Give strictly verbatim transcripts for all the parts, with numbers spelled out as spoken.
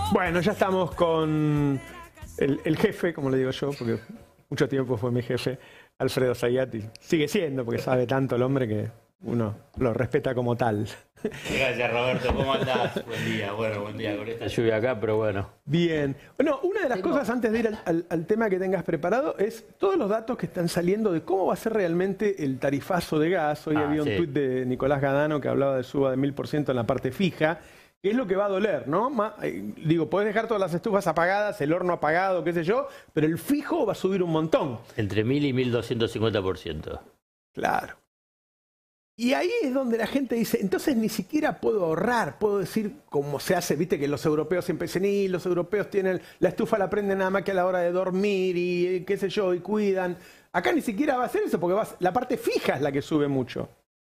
Bueno, ya estamos con el, el jefe, como le digo yo, porque mucho tiempo fue mi jefe, Alfredo Zayat, sigue siendo, porque sabe tanto el hombre que uno lo respeta como tal. Gracias, Roberto. ¿Cómo andás? Buen día. Bueno, buen día con esta lluvia acá, pero bueno. Bien. Bueno, una de las Tengo... cosas antes de ir al, al, al tema que tengas preparado es todos los datos que están saliendo de cómo va a ser realmente el tarifazo de gas. Hoy ah, había un sí. tuit de Nicolás Gadano que hablaba de suba de mil por ciento en la parte fija, que es lo que va a doler, ¿no? Ma, eh, digo, podés dejar todas las estufas apagadas, el horno apagado, qué sé yo, pero el fijo va a subir un montón. Entre mil y mil doscientos cincuenta por ciento. Claro. Y ahí es donde la gente dice, entonces ni siquiera puedo ahorrar, puedo decir como se hace, viste que los europeos siempre dicen, y los europeos tienen, la estufa la prenden nada más que a la hora de dormir y qué sé yo, y cuidan. Acá ni siquiera va a ser eso, porque va, la parte fija es la que sube mucho.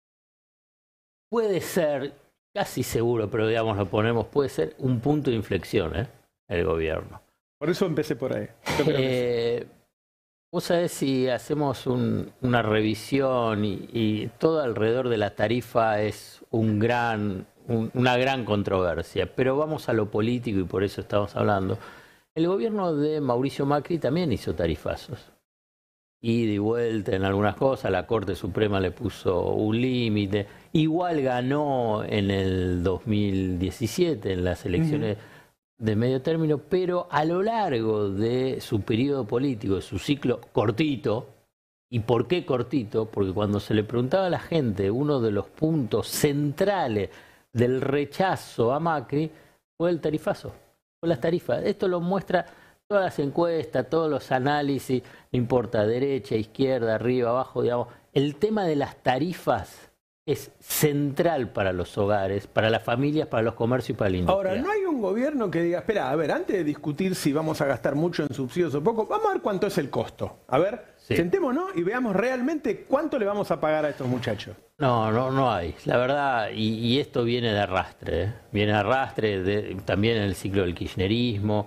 Puede ser, casi seguro, pero digamos lo ponemos, puede ser un punto de inflexión, ¿eh? El gobierno. Por eso empecé por ahí. Yo creo que sí. Vos sabés, si hacemos un, una revisión y, y todo alrededor de la tarifa es un gran, un, una gran controversia, pero vamos a lo político y por eso estamos hablando. El gobierno de Mauricio Macri también hizo tarifazos. Ida y vuelta en algunas cosas, la Corte Suprema le puso un límite. Igual ganó en el dos mil diecisiete en las elecciones... Uh-huh. de medio término, pero a lo largo de su periodo político, de su ciclo cortito. ¿Y por qué cortito? Porque cuando se le preguntaba a la gente, uno de los puntos centrales del rechazo a Macri fue el tarifazo, fue las tarifas. Esto lo muestra todas las encuestas, todos los análisis, no importa, derecha, izquierda, arriba, abajo, digamos. El tema de las tarifas es central para los hogares, para las familias, para los comercios y para la industria. Ahora, no hay un gobierno que diga, espera, a ver, antes de discutir si vamos a gastar mucho en subsidios o poco, vamos a ver cuánto es el costo. A ver, sí. Sentémonos y veamos realmente cuánto le vamos a pagar a estos muchachos. No, no, no hay. La verdad, y, y esto viene de arrastre, ¿eh? Viene de arrastre de, también en el ciclo del kirchnerismo.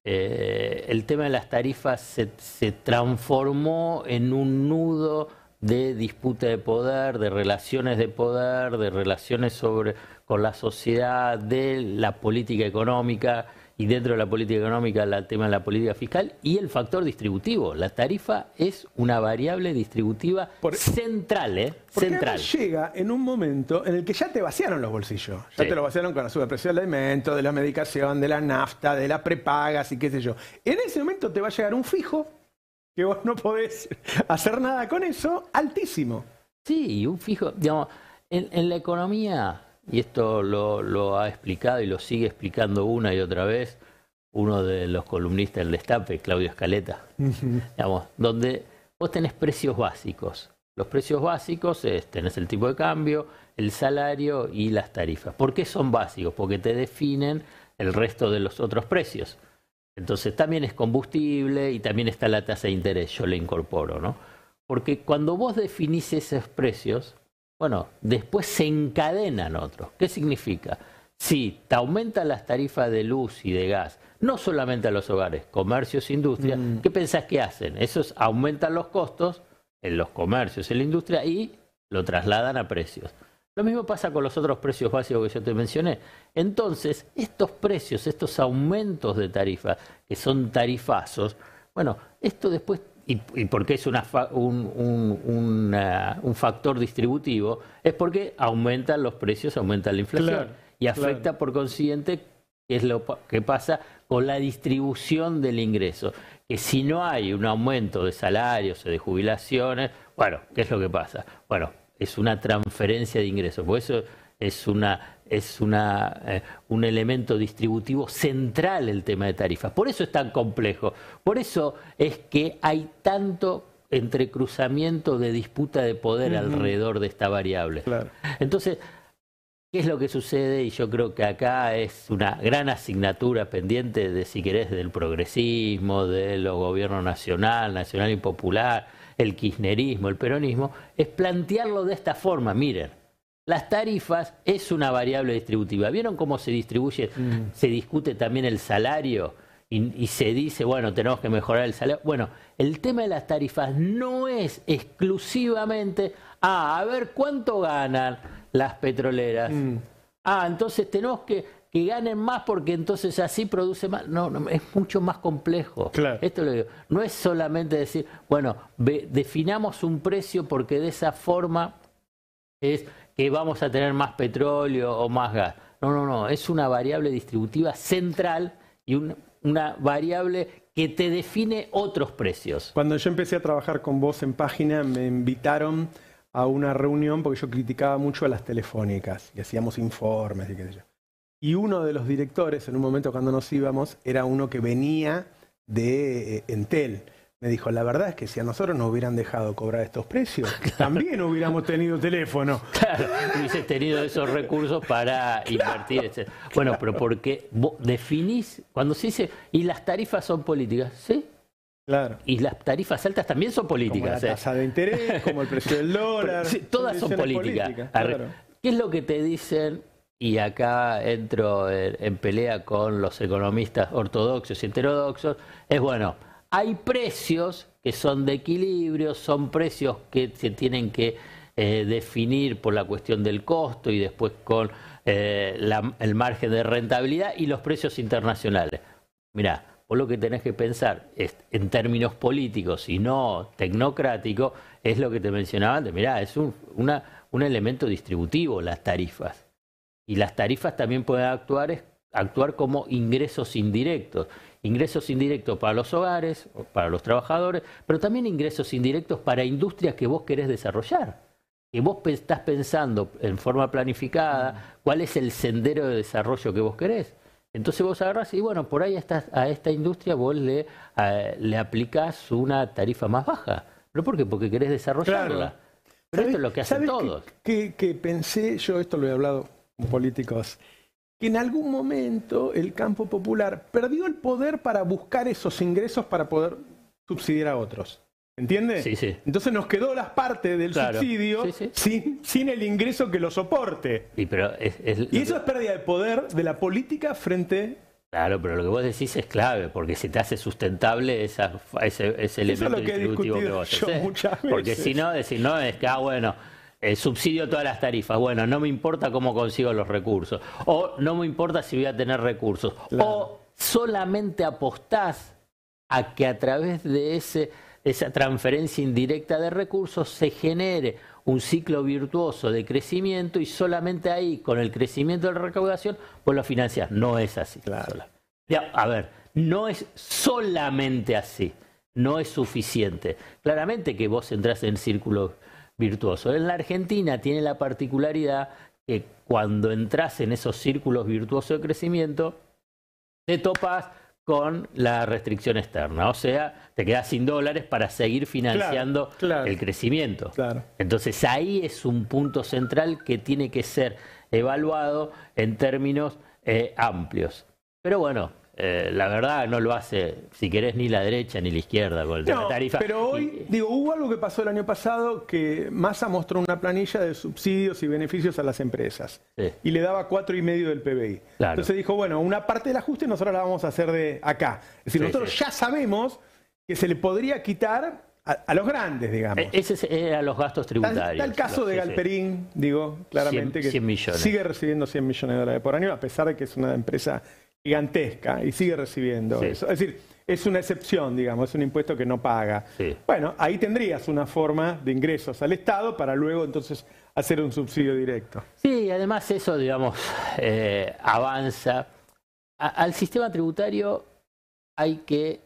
Eh, el tema de las tarifas se, se transformó en un nudo de disputa de poder, de relaciones de poder, de relaciones sobre, con la sociedad, de la política económica y dentro de la política económica el tema de la política fiscal y el factor distributivo. La tarifa es una variable distributiva Por, central, ¿eh? Porque central. Llega en un momento en el que ya te vaciaron los bolsillos. Ya sí. Te lo vaciaron con la subprecio del alimento, de la medicación, de la nafta, de las prepagas y qué sé yo. En ese momento te va a llegar un fijo que vos no podés hacer nada con eso, altísimo. Sí, un fijo, digamos, en, en la economía, y esto lo, lo ha explicado y lo sigue explicando una y otra vez uno de los columnistas del Destape, Claudio Escaleta, uh-huh. digamos, donde vos tenés precios básicos. Los precios básicos es, tenés el tipo de cambio, el salario y las tarifas. ¿Por qué son básicos? Porque te definen el resto de los otros precios. Entonces también es combustible y también está la tasa de interés, yo le incorporo, ¿no? Porque cuando vos definís esos precios, bueno, después se encadenan otros. ¿Qué significa? Si te aumentan las tarifas de luz y de gas, no solamente a los hogares, comercios, industria, mm. ¿qué pensás que hacen? Esos aumentan los costos en los comercios, en la industria y lo trasladan a precios. Lo mismo pasa con los otros precios básicos que yo te mencioné. Entonces, estos precios, estos aumentos de tarifa, que son tarifazos, bueno, esto después, y, y porque es una fa, un, un, una, un factor distributivo, es porque aumentan los precios, aumenta la inflación. Claro, y afecta claro. por consiguiente, qué es lo que pasa con la distribución del ingreso. Que si no hay un aumento de salarios o de jubilaciones, bueno, ¿qué es lo que pasa? Bueno, es una transferencia de ingresos, por eso es, una, es una, eh, un elemento distributivo central el tema de tarifas. Por eso es tan complejo, por eso es que hay tanto entrecruzamiento de disputa de poder uh-huh. alrededor de esta variable. Claro. Entonces, ¿qué es lo que sucede? Y yo creo que acá es una gran asignatura pendiente de, si querés, del progresismo, de los gobiernos nacional, nacional y popular, el kirchnerismo, el peronismo, es plantearlo de esta forma. Miren, las tarifas es una variable distributiva. ¿Vieron cómo se distribuye? Mm. Se discute también el salario y, y se dice, bueno, tenemos que mejorar el salario. Bueno, el tema de las tarifas no es exclusivamente, ah, a ver cuánto ganan las petroleras. Mm. Ah, entonces tenemos que, que ganen más porque entonces así produce más. No, no, es mucho más complejo. Claro. Esto lo digo. No es solamente decir, bueno, ve, definamos un precio porque de esa forma es que vamos a tener más petróleo o más gas. No, no, no. Es una variable distributiva central y un, una variable que te define otros precios. Cuando yo empecé a trabajar con vos en Página, me invitaron a una reunión porque yo criticaba mucho a las telefónicas y hacíamos informes y qué sé yo. Y uno de los directores, en un momento cuando nos íbamos, era uno que venía de eh, Entel. Me dijo, la verdad es que si a nosotros nos hubieran dejado cobrar estos precios, claro, también hubiéramos tenido teléfono. Claro, hubieses tenido esos recursos para invertir. Claro. Bueno, pero porque vos definís, cuando se dice, y las tarifas son políticas, ¿sí? Claro. Y las tarifas altas también son políticas. Como la tasa ¿eh? de interés, como el precio del dólar. Sí, todas son políticas. Política, claro. ¿Qué es lo que te dicen? Y acá entro en, en pelea con los economistas ortodoxos y heterodoxos. Es bueno, hay precios que son de equilibrio, son precios que se tienen que eh, definir por la cuestión del costo y después con eh, la, el margen de rentabilidad y los precios internacionales. Mirá, vos lo que tenés que pensar es, en términos políticos y no tecnocráticos, es lo que te mencionaba antes. Mirá, es un, una, un elemento distributivo las tarifas. Y las tarifas también pueden actuar, actuar como ingresos indirectos. Ingresos indirectos para los hogares, para los trabajadores, pero también ingresos indirectos para industrias que vos querés desarrollar. Que vos estás pensando en forma planificada cuál es el sendero de desarrollo que vos querés. Entonces vos agarrás y bueno, por ahí a esta, a esta industria vos le, a, le aplicás una tarifa más baja. ¿Pero por qué? Porque querés desarrollarla. Claro. Pero esto es lo que hacen todos. Que, que, que pensé, yo esto lo he hablado con políticos, que en algún momento el campo popular perdió el poder para buscar esos ingresos para poder subsidiar a otros. ¿Entiendes? Sí, sí. Entonces nos quedó las partes del claro. subsidio sí, sí. Sin, sin el ingreso que lo soporte. Sí, pero es, es y eso que... es pérdida de poder de la política frente... Claro, pero lo que vos decís es clave, porque si te hace sustentable esa, ese, ese elemento es lo que distributivo que vos haces. Muchas veces. Porque si no, decir, no, es que, ah, bueno... Eh, subsidio todas las tarifas. Bueno, no me importa cómo consigo los recursos. O no me importa si voy a tener recursos. Claro. O solamente apostás a que a través de ese, esa transferencia indirecta de recursos se genere un ciclo virtuoso de crecimiento y solamente ahí, con el crecimiento de la recaudación, pues lo financiás. No es así. Claro. Ya, a ver, no es solamente así. No es suficiente. Claramente que vos entrás en círculos virtuoso. En la Argentina tiene la particularidad que cuando entras en esos círculos virtuosos de crecimiento, te topas con la restricción externa. O sea, te quedas sin dólares para seguir financiando claro, claro, el crecimiento. Claro. Entonces ahí es un punto central que tiene que ser evaluado en términos eh, amplios. Pero bueno, Eh, la verdad no lo hace, si querés, ni la derecha ni la izquierda con el tema no, de tarifa. Pero hoy, y, digo, hubo algo que pasó el año pasado que Massa mostró una planilla de subsidios y beneficios a las empresas. Sí. Y le daba cuatro y medio del P B I. Claro. Entonces dijo, bueno, una parte del ajuste nosotros la vamos a hacer de acá. Es decir, sí, nosotros sí. ya sabemos que se le podría quitar a, a los grandes, digamos. Ese era los gastos tributarios. Está el caso los, de sí, Galperín, sí. digo, claramente, cien, cien millones. Que sigue recibiendo cien millones de dólares por año, a pesar de que es una empresa gigantesca y sigue recibiendo sí. eso. Es decir, es una excepción, digamos, es un impuesto que no paga. Sí. Bueno, ahí tendrías una forma de ingresos al Estado para luego entonces hacer un subsidio directo. Sí, además eso, digamos, eh, avanza. A, al sistema tributario hay que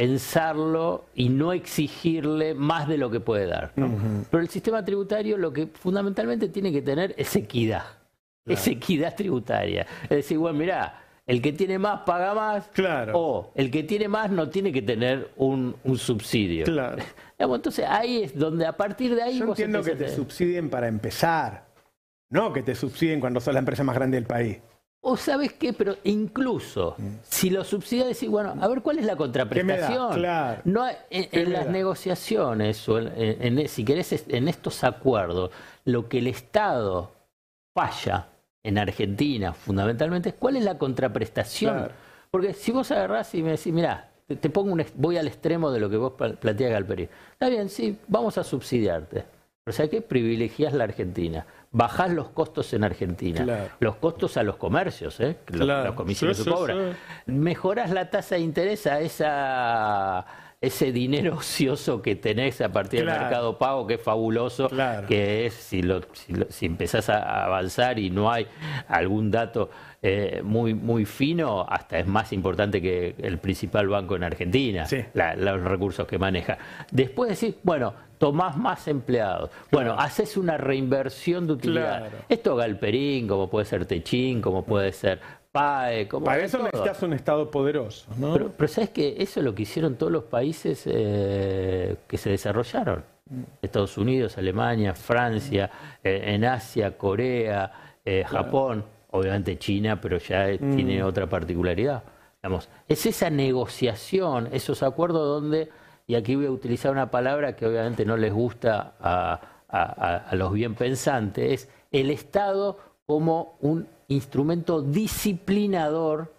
pensarlo y no exigirle más de lo que puede dar, ¿no? Uh-huh. Pero el sistema tributario lo que fundamentalmente tiene que tener es equidad. Claro. Es equidad tributaria. Es decir, bueno, mirá, el que tiene más paga más, claro. o el que tiene más no tiene que tener un, un subsidio. Claro. Entonces ahí es donde a partir de ahí... Yo vos entiendo que te subsidien para empezar, no que te subsidien cuando sos la empresa más grande del país. O sabes qué, pero incluso mm. si lo subsidias, decís, bueno, a ver cuál es la contraprestación. Claro. No, en, en las da? negociaciones, o en, en, si querés, en estos acuerdos, lo que el Estado falla en Argentina, fundamentalmente, ¿cuál es la contraprestación? Claro. Porque si vos agarrás y me decís, mirá, te, te pongo un, voy al extremo de lo que vos planteas, Galperín. Está bien, sí, vamos a subsidiarte. Pero ¿sabés qué? Privilegiás la Argentina. bajás los costos en Argentina, Claro. los costos a los comercios, ¿eh? los, Claro. los comisiones Sí, que sí, cobran, sí. mejorás la tasa de interés a esa... ese dinero ocioso que tenés a partir Claro. del mercado pago, que es fabuloso, Claro. que es si, lo, si, lo, si empezás a avanzar y no hay algún dato eh, muy, muy fino, hasta es más importante que el principal banco en Argentina, Sí. la, los recursos que maneja. Después decís, bueno, tomás más empleados, bueno, haces una reinversión de utilidad. Claro. Esto Galperín, como puede ser Techín, como puede ser PAE, como Para de eso todo. necesitas un Estado poderoso, ¿no? Pero, pero sabes que eso es lo que hicieron todos los países eh, que se desarrollaron. Estados Unidos, Alemania, Francia, eh, en Asia, Corea, eh, Japón, obviamente China, pero ya eh, Mm. tiene otra particularidad. Digamos, es esa negociación, esos acuerdos donde, y aquí voy a utilizar una palabra que obviamente no les gusta a, a, a, a los bien pensantes, es el Estado como un instrumento disciplinador,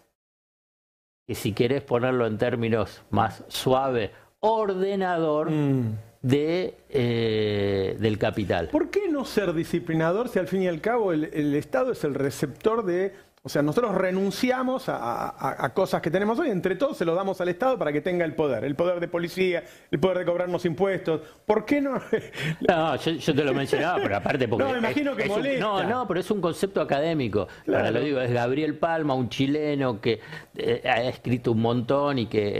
que si querés ponerlo en términos más suaves, ordenador Mm. de, eh, del capital. ¿Por qué no ser disciplinador si al fin y al cabo el, el Estado es el receptor de... O sea, nosotros renunciamos a, a- a cosas que tenemos hoy, entre todos se lo damos al Estado para que tenga el poder, el poder de policía, el poder de cobrarnos impuestos. ¿Por qué no? No, yo, yo te lo mencionaba, pero aparte porque... No, me imagino que es un- molesta. no, no, pero es un concepto académico. Claro. Para lo digo, es Gabriel Palma, un chileno que eh, ha escrito un montón y que eh,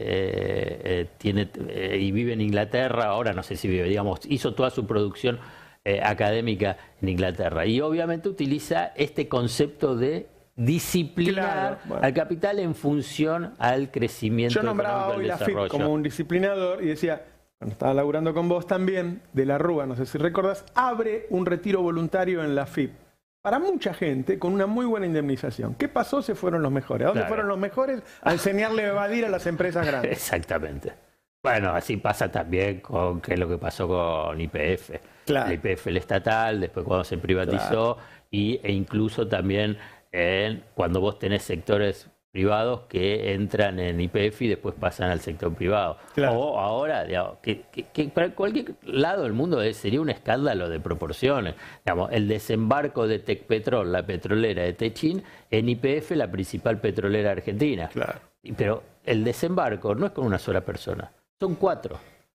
eh, eh, tiene eh, y vive en Inglaterra, ahora no sé si vive, digamos, hizo toda su producción eh, académica en Inglaterra. Y obviamente utiliza este concepto de disciplinar Claro, bueno. al capital en función al crecimiento Yo nombraba económico hoy del la F I P desarrollo. como un disciplinador y decía, cuando estaba laburando con vos también, de la Rúa, no sé si recordás, abre un retiro voluntario en la F I P. Para mucha gente, con una muy buena indemnización. ¿Qué pasó? Se fueron los mejores. ¿A dónde Claro. fueron los mejores? A enseñarle a evadir a las empresas grandes. Exactamente. Bueno, así pasa también con qué es lo que pasó con Y P F. Claro. El Y P F, el estatal, después cuando se privatizó, y, e incluso también en, cuando vos tenés sectores privados que entran en Y P F y después pasan al sector privado. Claro. O ahora, digamos, que, que, que para cualquier lado del mundo es- sería un escándalo de proporciones. Digamos, el desembarco de Tecpetrol, la petrolera de Techín, en Y P F, la principal petrolera argentina. Claro. Y- Pero el desembarco no es con una sola persona, son cuatro.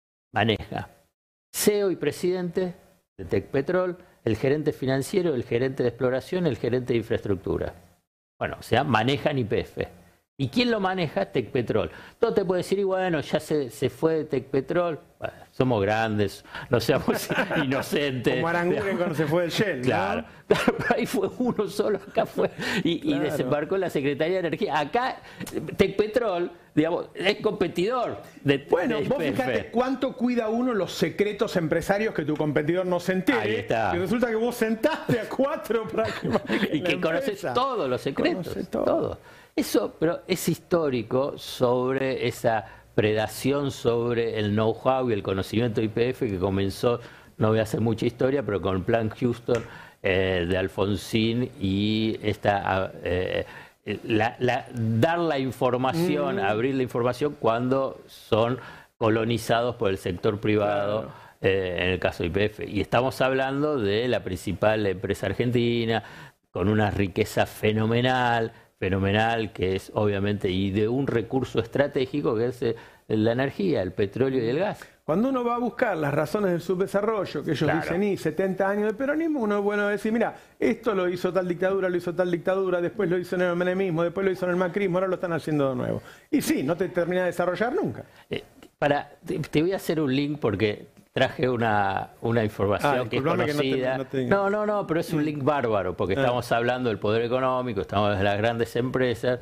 Maneja C E O y presidente de Tecpetrol, el gerente financiero, el gerente de exploración, el gerente de infraestructura. Bueno, o sea, manejan Y P F. ¿Y quién lo maneja? Tecpetrol. Todo te puede decir, y bueno, ya se, se fue de Tecpetrol. Bueno, somos grandes, no seamos inocentes. Como Aranguren cuando se fue del Shell, ¿no? Claro, claro, pero ahí fue uno solo, acá fue, y, Claro. y desembarcó la Secretaría de Energía. Acá, Tecpetrol, digamos, es competidor de Bueno, de vos Y P F. fíjate cuánto cuida uno los secretos empresarios que tu competidor no se entere. Ahí está. Y resulta que vos sentaste a cuatro para que manejen Y la que conoces empresa. todos los secretos, Conoce todo. todo. Eso, pero es histórico sobre esa predación sobre el know-how y el conocimiento de Y P F que comenzó, no voy a hacer mucha historia, pero con el Plan Houston eh, de Alfonsín y esta eh, la, la- dar la información, Mm. abrir la información cuando son colonizados por el sector privado. Claro. eh, en el caso de Y P F. Y estamos hablando de la principal empresa argentina, con una riqueza fenomenal, fenomenal, que es obviamente, y de un recurso estratégico que es eh, la energía, el petróleo y el gas. Cuando uno va a buscar las razones del subdesarrollo, que ellos Claro. dicen, y setenta años de peronismo, uno es bueno decir, mira, esto lo hizo tal dictadura, lo hizo tal dictadura, después lo hizo en el menemismo, después lo hizo en el macrismo, ahora lo están haciendo de nuevo. Y sí, no te termina de desarrollar nunca. Eh, para, te, te voy a hacer un link porque traje una, una información Ah, que es disculpame que no te- conocida. no te- No, no, no, pero es un link bárbaro, porque Ah. estamos hablando del poder económico, estamos de las grandes empresas,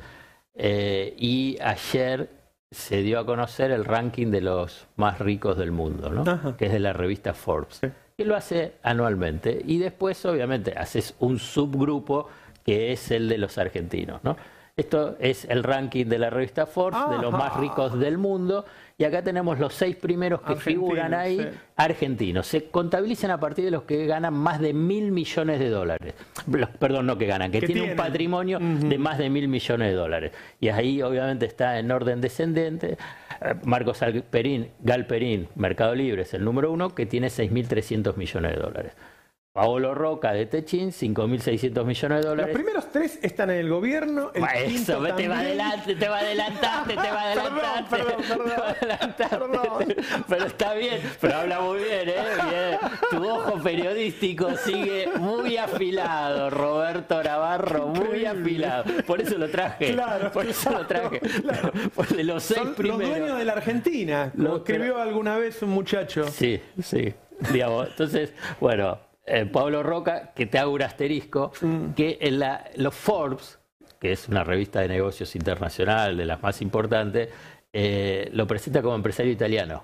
eh, y ayer se dio a conocer el ranking de los más ricos del mundo, ¿no? Ajá. Que es de la revista Forbes, Sí. que lo hace anualmente. Y después, obviamente, haces un subgrupo que es el de los argentinos, ¿no? Esto es el ranking de la revista Forbes, de los Ajá. más ricos del mundo. Y acá tenemos los seis primeros que Argentinos, figuran ahí, sí. argentinos. Se contabilizan a partir de los que ganan más de mil millones de dólares. Los- perdón, no que ganan, que Que tienen un tienen. patrimonio Ujú. de más de mil millones de dólares. Y ahí obviamente está en orden descendente. eh, Marcos Galperín, Galperín, Mercado Libre es el número uno, que tiene seis mil trescientos millones de dólares. Paolo Roca de Techin, cinco mil seiscientos millones de dólares. Los primeros tres están en el gobierno. El Eso, te también. va adelante, te va adelantarte, te va adelantarte. Perdón, perdón, te va adelantarte. perdón. Pero está bien, pero habla muy bien, ¿eh? Bien. Tu ojo periodístico sigue muy afilado, Roberto Navarro, muy Increíble. afilado. Por eso lo traje. Claro, por eso claro, lo traje. claro. Por de los seis Son primeros. los dueños de la Argentina, como Lo- escribió alguna vez un muchacho. Sí, sí. Digamos, entonces, bueno, eh, Pablo Roca, que te hago un asterisco, Mm. que en la, los Forbes, que es una revista de negocios internacional, de las más importantes, eh, lo presenta como empresario italiano,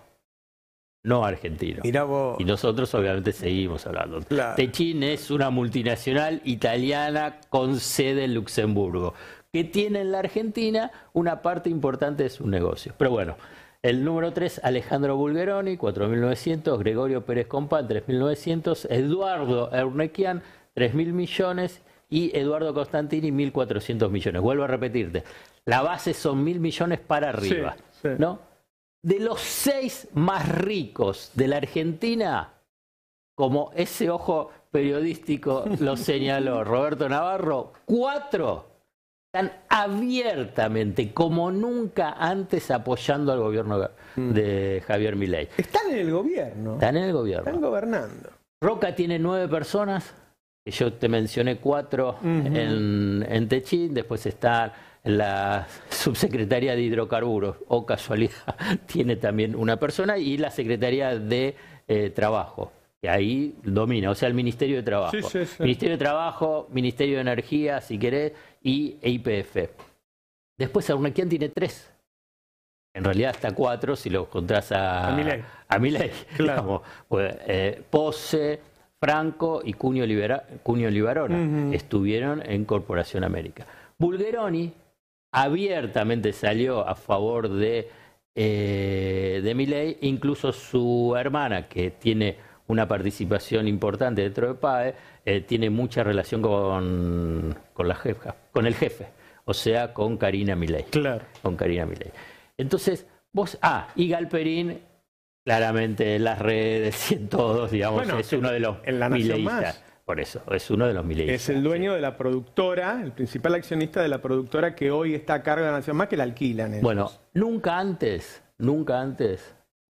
no argentino. Mirá vos. Y nosotros obviamente seguimos hablando. Claro. Techin es una multinacional italiana con sede en Luxemburgo, que tiene en la Argentina una parte importante de sus negocios. Pero bueno, el número tres, Alejandro Bulgeroni, cuatro mil novecientos, Gregorio Pérez Compán, tres mil novecientos, Eduardo Ernequian, tres mil millones y Eduardo Constantini, mil cuatrocientos millones. Vuelvo a repetirte, la base son mil millones para arriba, Sí, sí. ¿no? De los seis más ricos de la Argentina, como ese ojo periodístico lo señaló Roberto Navarro, cuatro están abiertamente, como nunca antes, apoyando al gobierno de Javier Milei. Están en el gobierno. Están en el Están gobierno. gobernando. Roca tiene nueve personas, que yo te mencioné cuatro Ujú. en, en Techin, después está la subsecretaría de hidrocarburos, o casualidad, tiene también una persona, y la secretaría de eh, trabajo, que ahí domina, o sea, el Ministerio de Trabajo. Sí, sí, sí. Ministerio de Trabajo, Ministerio de Energía, si querés, y E I P F. Después Arnequian tiene tres. En realidad hasta cuatro si lo contás a, A Milei. a Milei, Claro. digamos. Pues, eh, Pose, Franco y Cunio, Libera, Cunio Libarona Ujú. estuvieron en Corporación América. Bulgeroni abiertamente salió a favor de, eh, de Milei, incluso su hermana, que tiene una participación importante dentro de P A E, eh, tiene mucha relación con, con la jefa, con el jefe, o sea, con Karina Milei. Claro. Con Karina Milei. Entonces, vos, ah, y Galperín, claramente en las redes y en todos, digamos, Bueno, es uno de los en La Nación mileístas. Más. Por eso, es uno de los mileístas. Es el dueño de la productora, el principal accionista de la productora que hoy está a cargo de la Nación Más, que la alquilan ellos. Bueno, nunca antes, nunca antes,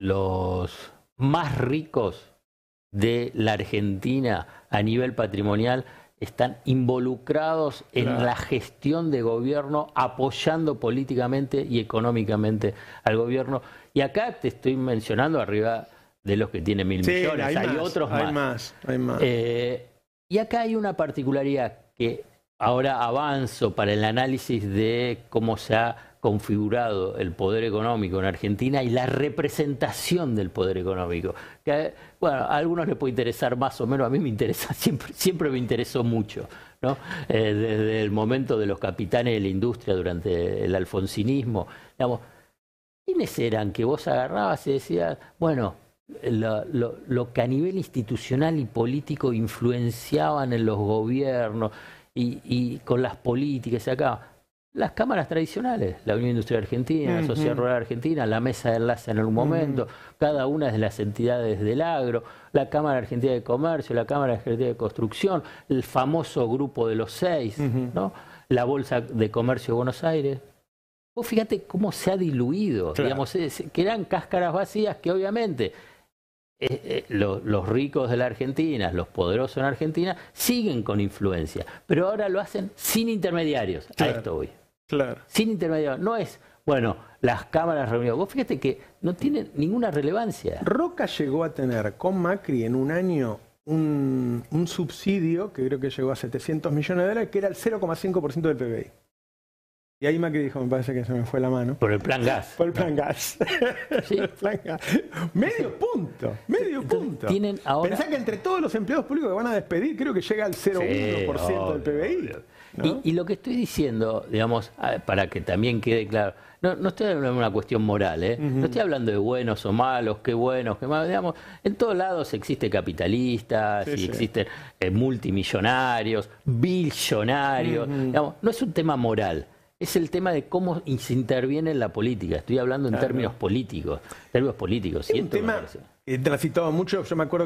los más ricos de la Argentina a nivel patrimonial están involucrados en Claro. la gestión de gobierno, apoyando políticamente y económicamente al gobierno. Y acá te estoy mencionando arriba de los que tienen mil Sí, millones, hay, más, otros hay más. más. Hay más. Eh, y acá hay una particularidad que ahora avanzo para el análisis de cómo se ha configurado el poder económico en Argentina y la representación del poder económico. Que, bueno, a algunos les puede interesar más o menos, a mí me interesa, siempre, siempre me interesó mucho, ¿no? Eh, desde el momento de los capitanes de la industria durante el alfonsinismo, digamos, ¿quiénes eran que vos agarrabas y decías, bueno, lo, lo, lo que a nivel institucional y político influenciaban en los gobiernos y, y con las políticas acá? Las cámaras tradicionales, la Unión Industrial Argentina, la Ujú. Sociedad Rural Argentina, la Mesa de Enlace en algún momento, cada una de las entidades del agro, la Cámara Argentina de Comercio, la Cámara Argentina de Construcción, el famoso Grupo de los Seis, Ujú. ¿no? La Bolsa de Comercio de Buenos Aires. Vos fíjate cómo se ha diluido, Claro. digamos, es- que eran cáscaras vacías que obviamente eh, eh, lo- los ricos de la Argentina, los poderosos en Argentina, siguen con influencia, pero ahora lo hacen sin intermediarios. Claro. A esto voy. Claro. Sin intermediarios. No es, bueno, las cámaras reunidas. Vos fíjate que no tienen ninguna relevancia. Roca llegó a tener con Macri en un año un, un subsidio que creo que llegó a setecientos millones de dólares, que era el cero coma cinco por ciento del P B I. Y ahí Macri dijo, me parece que se me fue la mano. Por el plan gas. Por el plan gas. Sí. El plan gas. Medio punto. Medio punto. tienen ahora- Pensá que entre todos los empleados públicos que van a despedir, creo que llega al cero coma uno por ciento del P B I. obvio. ¿no? Y, y lo que estoy diciendo, digamos, ah, para que también quede claro, no, no estoy hablando de una cuestión moral, ¿eh? No estoy hablando de buenos o malos, qué buenos, qué malos, digamos, en todos lados existe capitalistas Sí, y sí. existen eh, multimillonarios, billonarios, digamos, no es un tema moral. Es el tema de cómo se interviene en la política. Estoy hablando en Claro. términos políticos. Términos políticos. Es un siento que me tema parece. que he transitado mucho. Yo me acuerdo que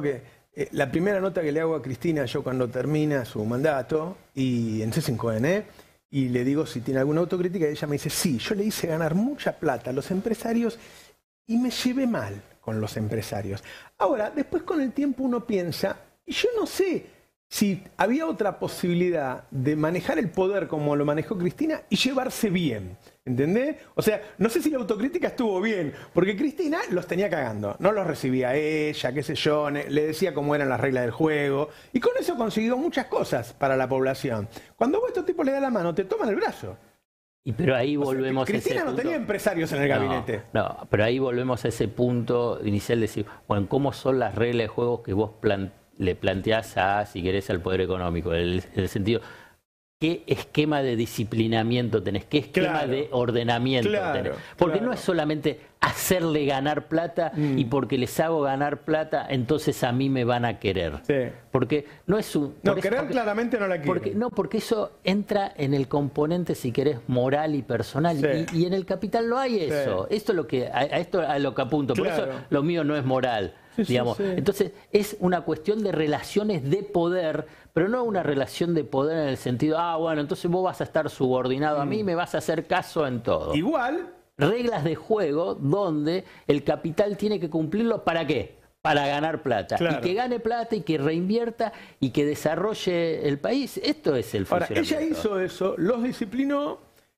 eh, la primera nota que le hago a Cristina, yo cuando termina su mandato, y en C cinco N, y le digo si tiene alguna autocrítica, y ella me dice, sí, yo le hice ganar mucha plata a los empresarios y me llevé mal con los empresarios. Ahora, después con el tiempo uno piensa, y yo no sé si había otra posibilidad de manejar el poder como lo manejó Cristina y llevarse bien, ¿entendés? O sea, no sé si la autocrítica estuvo bien, porque Cristina los tenía cagando, no los recibía ella, qué sé yo, le decía cómo eran las reglas del juego, y con eso consiguió muchas cosas para la población. Cuando vos a estos tipos le das la mano, te toman el brazo. Y pero ahí volvemos o sea, Cristina a ese no punto. tenía empresarios en el no, gabinete. No, pero ahí volvemos a ese punto inicial de decir, bueno, ¿cómo son las reglas de juego que vos plan, le planteás a, si querés, al poder económico? En el, en el sentido, ¿qué esquema de disciplinamiento tenés? ¿Qué esquema claro, de ordenamiento claro, tenés? Porque claro. no es solamente hacerle ganar plata mm. y porque les hago ganar plata, entonces a mí me van a querer. Sí. Porque no es un... No, eso, querer porque, claramente no la quiere. Porque, no, porque eso entra en el componente, si querés, moral y personal. Sí. Y, y en el capital no hay eso. Sí. Esto es lo que, a, a esto a lo que apunto. Claro. Por eso lo mío no es moral. Sí, digamos. Sí, sí. Entonces, es una cuestión de relaciones de poder, pero no una relación de poder en el sentido, ah, bueno, entonces vos vas a estar subordinado mm. a mí y me vas a hacer caso en todo. Igual. Reglas de juego donde el capital tiene que cumplirlo, ¿para qué? Para ganar plata. Claro. Y que gane plata y que reinvierta y que desarrolle el país. Esto es el funcionamiento. Ahora, ella hizo eso, los disciplinó,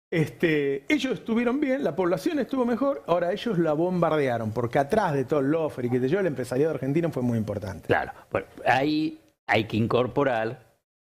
este, ellos estuvieron bien, la población estuvo mejor, ahora ellos la bombardearon, porque atrás de todo el lofer y que te llevó el empresariado argentino fue muy importante. Claro, bueno, ahí hay que incorporar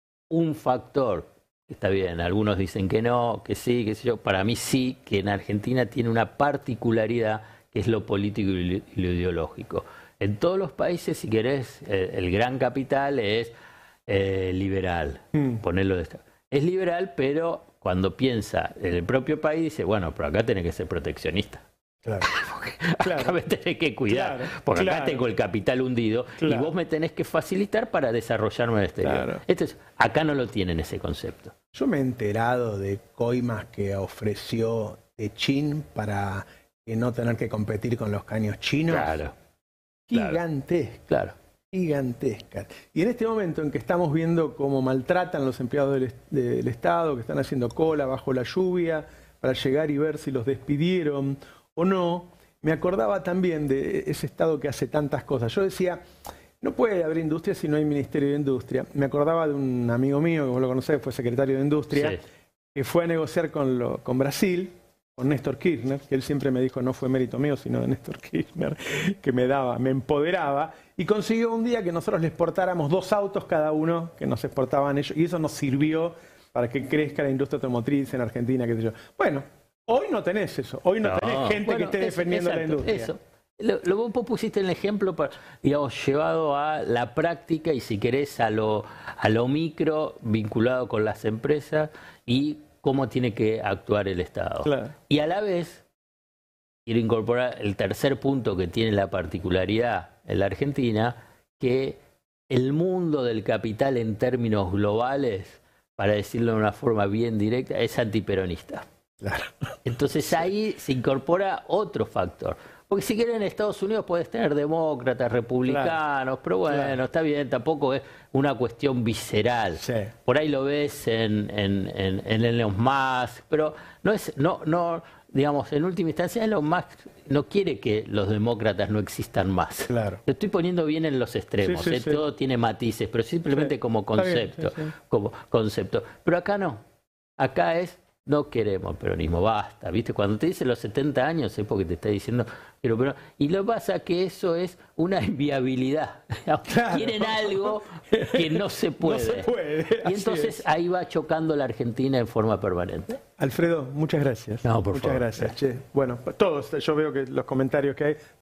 un factor. Está bien, algunos dicen que no, que sí, qué sé yo. Para mí sí, que en Argentina tiene una particularidad que es lo político y lo ideológico. En todos los países, si querés, eh, el gran capital es eh, liberal. Mm. Ponerlo de esta. Es liberal, pero cuando piensa en el propio país, dice, bueno, pero acá tenés que ser proteccionista. Claro. Acá claro. me tenés que cuidar, claro. porque claro. acá tengo el capital hundido claro. y vos me tenés que facilitar para desarrollarme en el exterior. Claro. Esto es, acá no lo tienen ese concepto. Yo me he enterado de coimas que ofreció Techín para que no tener que competir con los caños chinos. Claro. Gigantescas. Claro. Gigantescas. Y en este momento en que estamos viendo cómo maltratan los empleados del, del Estado, que están haciendo cola bajo la lluvia para llegar y ver si los despidieron o no, me acordaba también de ese Estado que hace tantas cosas. Yo decía, no puede haber industria si no hay Ministerio de Industria. Me acordaba de un amigo mío, que vos lo conocés, fue secretario de Industria, sí. que fue a negociar con, lo, con Brasil, con Néstor Kirchner, que él siempre me dijo, no fue mérito mío, sino de Néstor Kirchner, que me daba, me empoderaba, y consiguió un día que nosotros le exportáramos dos autos cada uno, que nos exportaban ellos, y eso nos sirvió para que crezca la industria automotriz en Argentina, qué sé yo. Bueno, hoy no tenés eso, hoy no, no tenés gente bueno, que esté es, defendiendo exacto, la industria. Eso. Lo, lo vos pusiste el ejemplo, para, digamos, llevado a la práctica y si querés a lo, a lo micro, vinculado con las empresas y cómo tiene que actuar el Estado. Claro. Y a la vez, quiero incorporar el tercer punto que tiene la particularidad en la Argentina, que el mundo del capital en términos globales, para decirlo de una forma bien directa, es antiperonista. Claro. Entonces ahí se incorpora otro factor. Porque si quieren en Estados Unidos puedes tener demócratas, republicanos, claro, pero bueno, claro. está bien, tampoco es una cuestión visceral. Sí. Por ahí lo ves en, en, en, en Elon Musk, pero no es, no, no, digamos, en última instancia Elon Musk no quiere que los demócratas no existan más. Claro. Lo estoy poniendo bien en los extremos, sí, sí, ¿eh? sí. Todo tiene matices, pero simplemente sí. como concepto, Bien, sí, sí. como concepto. Pero acá no, acá es no queremos peronismo, basta, ¿viste? Cuando te dicen los setenta años es porque te está diciendo, pero, pero y lo que pasa es que eso es una inviabilidad. Claro. Quieren algo que no se puede. No se puede. Y entonces es. Ahí va chocando la Argentina en forma permanente. Alfredo, muchas gracias. No, por muchas favor. gracias. Che. Bueno, todos, yo veo que los comentarios que hay